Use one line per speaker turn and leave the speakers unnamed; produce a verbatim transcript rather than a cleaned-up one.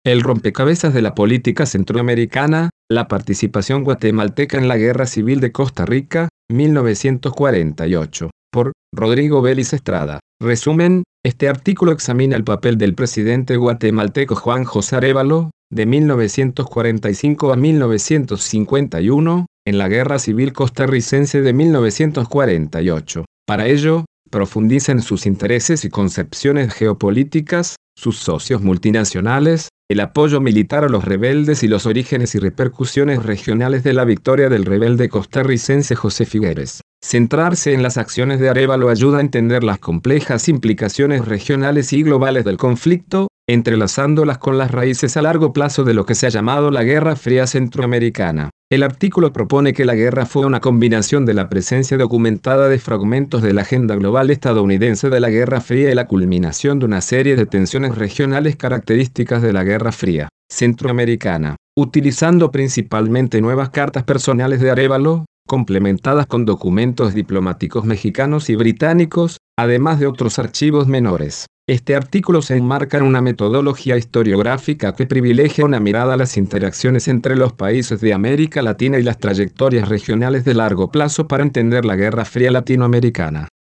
El rompecabezas de la política centroamericana, la participación guatemalteca en la Guerra Civil de Costa Rica, mil novecientos cuarenta y ocho, por Rodrigo Vélez Estrada. Resumen, este artículo examina el papel del presidente guatemalteco Juan José Arévalo, de mil novecientos cuarenta y cinco a mil novecientos cincuenta y uno, en la Guerra Civil Costarricense de mil novecientos cuarenta y ocho. Para ello, profundiza en sus intereses y concepciones geopolíticas, sus socios multinacionales, el apoyo militar a los rebeldes y los orígenes y repercusiones regionales de la victoria del rebelde costarricense José Figueres. Centrarse en las acciones de Arévalo ayuda a entender las complejas implicaciones regionales y globales del conflicto, entrelazándolas con las raíces a largo plazo de lo que se ha llamado la Guerra Fría Centroamericana. El artículo propone que la guerra fue una combinación de la presencia documentada de fragmentos de la agenda global estadounidense de la Guerra Fría y la culminación de una serie de tensiones regionales características de la Guerra Fría Centroamericana, utilizando principalmente nuevas cartas personales de Arévalo, complementadas con documentos diplomáticos mexicanos y británicos, además de otros archivos menores. Este artículo se enmarca en una metodología historiográfica que privilegia una mirada a las interacciones entre los países de América Latina y las trayectorias regionales de largo plazo para entender la Guerra Fría Latinoamericana.